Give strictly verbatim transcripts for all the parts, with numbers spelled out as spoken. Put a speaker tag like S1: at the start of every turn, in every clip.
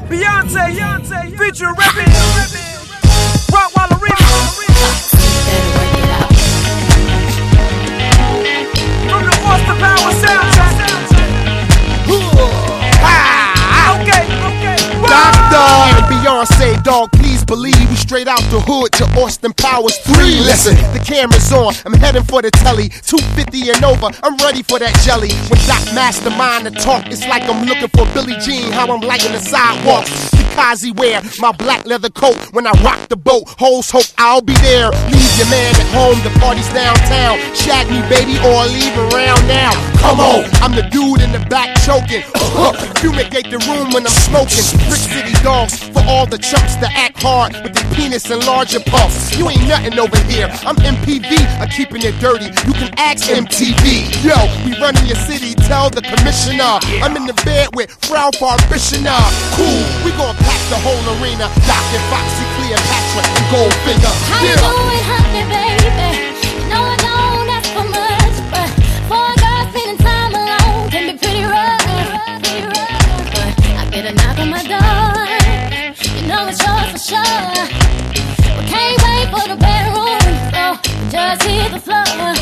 S1: Beyonce, Beyonce, featuring Rappin', Rottweiler remix. From the Austin Power soundtrack. Okay, okay.
S2: Doctor and Beyonce, dog, please believe we straight out the hood to Austin Powers three. Listen, the camera's on, I'm heading for the telly. two fifty and over, I'm ready for that jelly. When Doc Mastermind to talk, it's like I'm looking for Billie Jean, how I'm lighting the sidewalks. Kazi wear my black leather coat when I rock the boat. Hoes hope I'll be there. Leave your man at home, the party's downtown. Shag me, baby, or leave around now. Come on, I'm the dude in the back choking. Fumigate the room when I'm smoking. Brick City dogs for all the chumps that act hard with their penis and larger puffs. You ain't nothing over here. I'm M P V, I'm keeping it dirty. You can ask M T V. Yo, we running your city, tell the commissioner. I'm in the bed with Frau Farbishina. Cool, we gon' pack the whole arena. Doc and Foxy, Cleopatra, and Goldfinger.
S3: How you doing, honey, baby? You know I don't ask for much, but for a girl spending time alone can be pretty rough, pretty rough. But I get a knock on my door, you know it's yours for sure. But can't wait for the bedroom, so just hit the floor.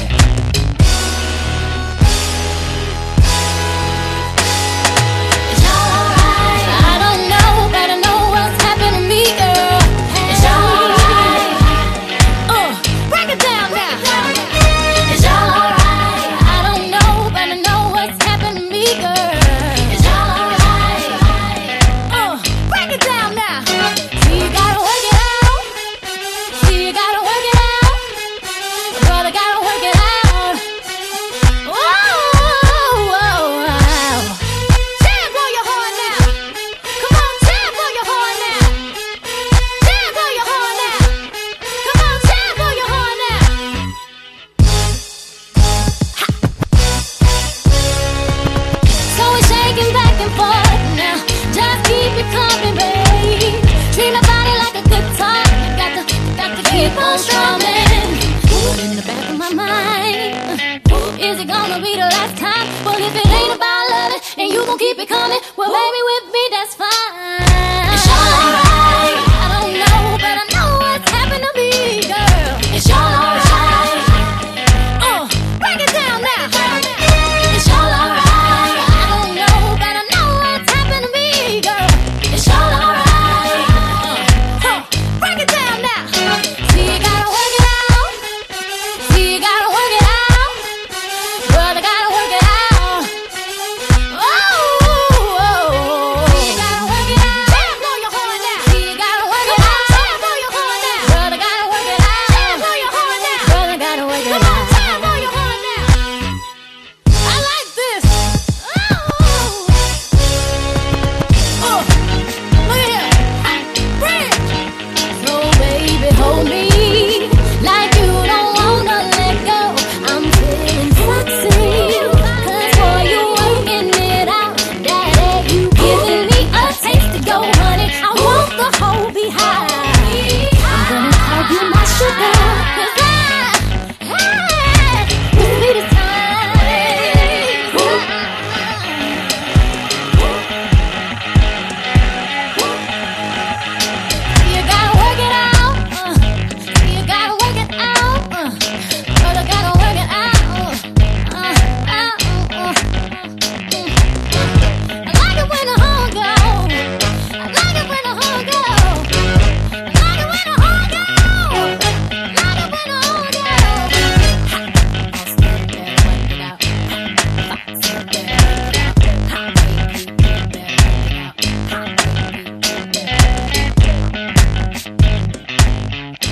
S3: Keep it coming, well baby with me that's fine. It's all alright, I don't know, but I know what's happened to me, girl. It's all alright, uh, break it down now. It's all alright, I don't know, but I know what's happened to me, girl. It's all alright, uh, huh, break it down now. See you gotta work it out, see you gotta work it out, brother gotta work it out.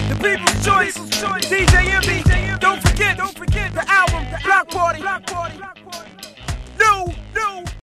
S1: D J M B, don't forget, don't forget the album, Block Party, Block Party.